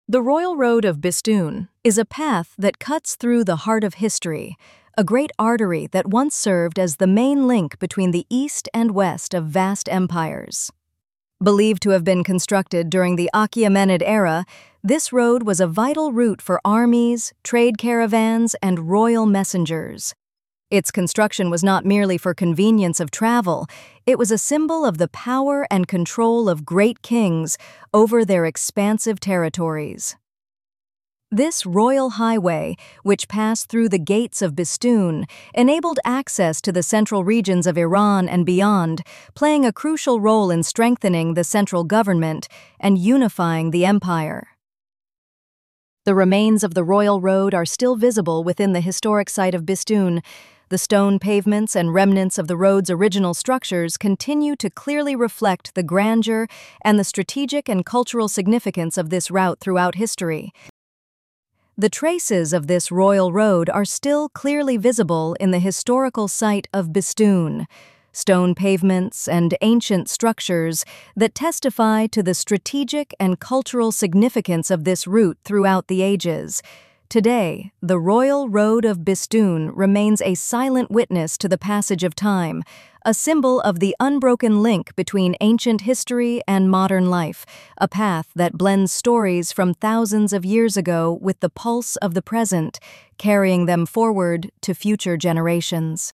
The Royal Road of Bistoon is a path that cuts through the heart of history, a great artery that once served as the main link between the east and west of vast empires. Believed to have been constructed during the Achaemenid era, this road was a vital route for armies, trade caravans, and royal messengers. Its construction was not merely for convenience of travel, it was a symbol of the power and control of great kings over their expansive territories. This royal highway, which passed through the gates of Bistoon, enabled access to the central regions of Iran and beyond, playing a crucial role in strengthening the central government and unifying the empire. The remains of the Royal Road are still visible within the historic site of Bistoon. The stone pavements and remnants of the road's original structures continue to clearly reflect the grandeur and the strategic and cultural significance of this route throughout history. The traces of this royal road are still clearly visible in the historical site of Bistoon, stone pavements and ancient structures that testify to the strategic and cultural significance of this route throughout the ages. Today, the Royal Road of Bistoon remains a silent witness to the passage of time, a symbol of the unbroken link between ancient history and modern life, a path that blends stories from thousands of years ago with the pulse of the present, carrying them forward to future generations.